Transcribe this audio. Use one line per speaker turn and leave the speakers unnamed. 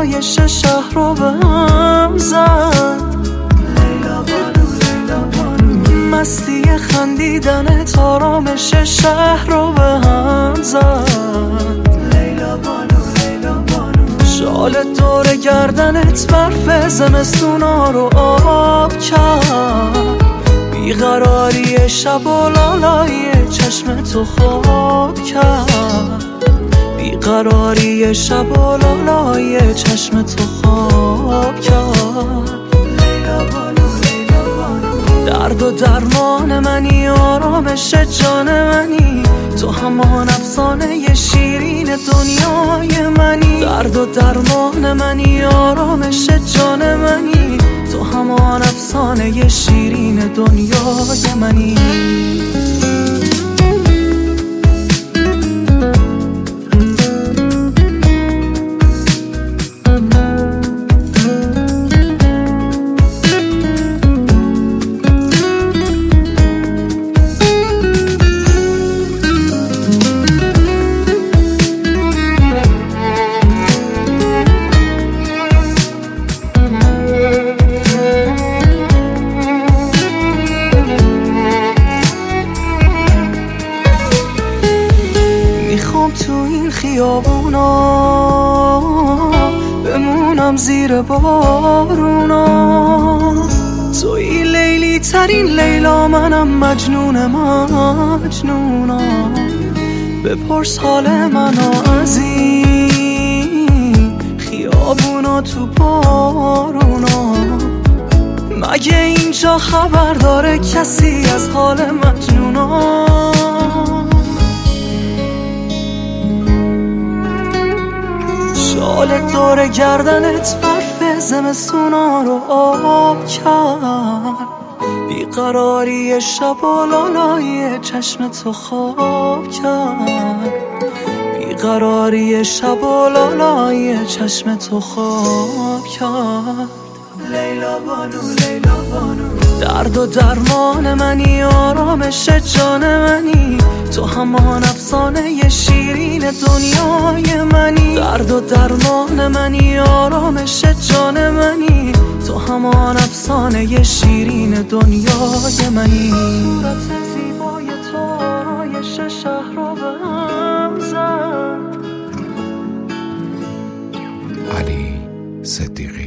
آرایش شهر رو به هم زد. لیلا بانو لیلا بانو، مستی خندیدنت آرامش شهر رو به هم زد. لیلا بانو لیلا بانو، شال دور گردنت برف زمستونا رو آب کرد. بیقراری شب و لالای چشم تو خواب کرد. بیقراری شب و لالای چشم تو خواب کرد. لیلا بانو لیلا بانو، درد و درمان منی، آرامش جان منی، تو همان افسانه شیرین دنیای منی. درد و درمان منی، آرامش جان منی، تو همان افسانه شیرین دنیای منی. تو این خیابونا بمونم زیر بارونا، توی لیلی ترین لیلا، منم مجنون مجنونا. بپرس حال منو از این خیابونا تو بارونا، مگه اینجا خبر داره کسی از حال مجنونا؟ شال دور گردنت برف زمستونا رو آب کرد. بیقراری شب و لالای چشم تو خواب کرد. بیقراری شب و لالای چشم تو خواب کرد. لیلا بانو لیلا بانو، درد و درمان منی، آرامش جان منی، تو همان افسانه شیرین دنیای منی. درد و درمان منی، آرامش جان منی، تو همان افسانه شیرین دنیای منی. صورت زیبای تو آرایش شهر رو به هم زد.
علی صدیقی.